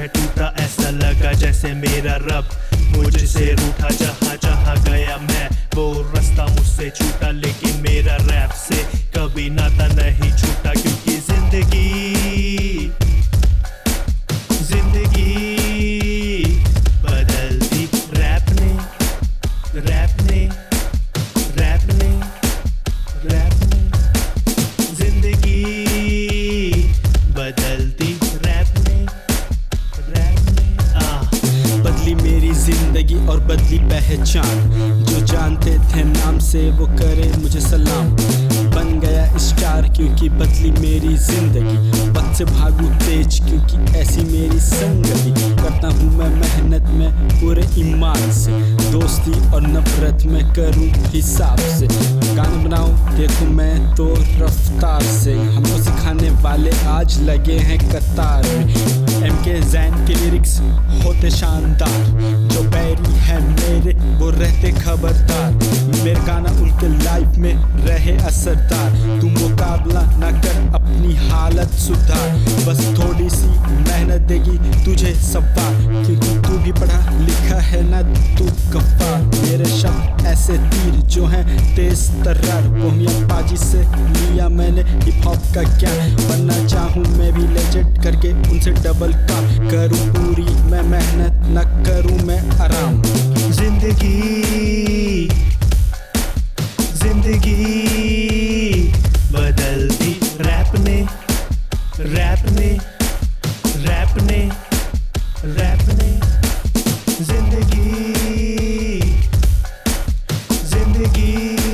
है टूटा, ऐसा लगा जैसे मेरा रब मुझसे रूठा। जहाँ जहाँ गया मैं वो रास्ता मुझसे छूटा, लेकिन मेरा रैप से कभी नाता नहीं छूटा। क्योंकि जिंदगी बदल दी रैप ने, रैप ने, रैप ने, रैप ने। जिंदगी बदलती रैप ने, रैप ने। बदली मेरी जिंदगी और बदली पहचान, जो जानते थे नाम से वो करे मुझे सलाम। बन गया स्टार क्योंकि बदली मेरी जिंदगी, वक्त से भागू तेज क्योंकि ऐसी मेरी संगति। करता हूँ मैं मेहनत में पूरे ईमान से, दोस्ती और नफरत में करूँ हिसाब से। गाने बनाऊँ देखो मैं तो रफ्तार से, हमको सिखाने वाले आज लगे हैं कतार में। MK ज़ैन के लिरिक्स होते शानदार, जो बैरी है मेरे वो रहते खबरदार। मेरे गाना उनके लाइफ में रहे असरदार। तू मुकाबला ना कर अपनी हालत सुधार, बस थोड़ी सी मेहनत देगी तुझे सवार। क्योंकि तू भी पढ़ा लिखा है ना तू गफ्फार। मेरे शब्द ऐसे तीर जो हैं तेज तर्रार, बोहिया पाजी से लिया मैंने हिप हॉप का ज्ञान। बनना चाहूँ मैं भी लेजेंड करके उनसे डबल काम। करूँ पूरी मैं मेहनत न करूँ मैं आराम। जिंदगी बदलती रैप ने, रैप ने, रैप ने, रैप ने। जिंदगी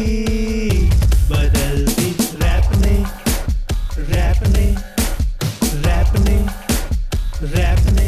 बदलती रैप ने, रैप ने, रैप ने, रैप ने।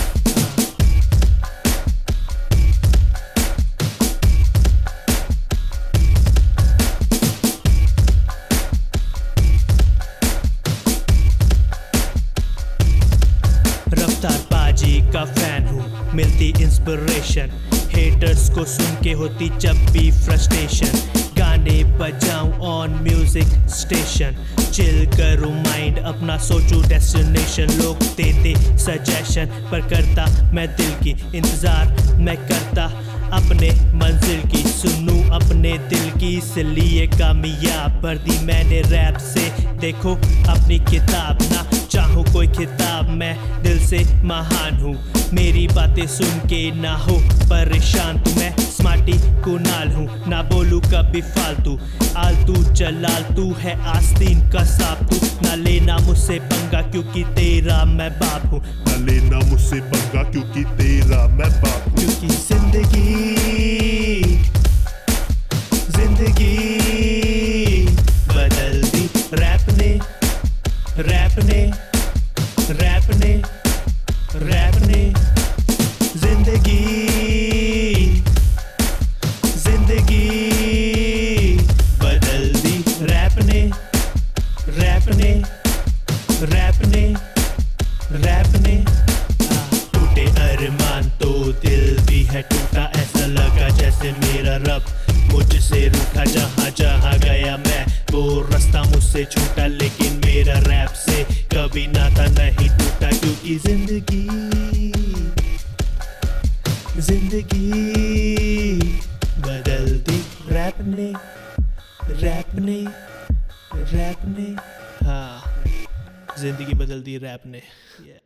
रफ्तार पाजी का फैन हूँ, मिलती इंस्पिरेशन। हेटर्स को सुन के होती जब भी फ्रस्ट्रेशन। गाने बजाऊं ऑन म्यूजिक स्टेशन, चिल करूं माइंड अपना, सोचूं डेस्टिनेशन। लोग देते सजेशन पर करता मैं दिल की इंतजार, मैं करता अपने मंजिल की। सुनूं अपने दिल की इसलिए कामयाब भर दी मैंने रैप से। देखो अपनी किताब, ना चाहूँ कोई खिताब, मैं दिल से महान हूँ। मेरी बातें सुन के ना हो परेशान तू, मैं स्मार्टी कुनाल हूँ, ना बोलूँ कभी फालतू। आलतू जलाल तू है आस्तीन का सांप तू, ना लेना मुझसे पंगा क्योंकि तेरा मैं बाप हूँ। ना लेना मुझसे पंगा क्योंकि तेरा मैं बाप हूँ। क्योंकि जिंदगी बदल दी रैप ने, रैप ने, रैप ने, रैप ने। जिंदगी बदल दी रैप ने, रैप ने, रैप ने, रैप ने। टूटे अरमान तो दिल भी है टूटा, ऐसा लगा जैसे मेरा रब मुझसे रूठा। जहाँ जहाँ गया मैं वो रास्ता मुझसे छूटा, लेकिन मेरा रैप से कभी नाता नहीं टूटा। क्योंकि जिंदगी बदलती रैप ने, रैप ने, रैप ने। हाँ, जिंदगी बदलती रैप ने।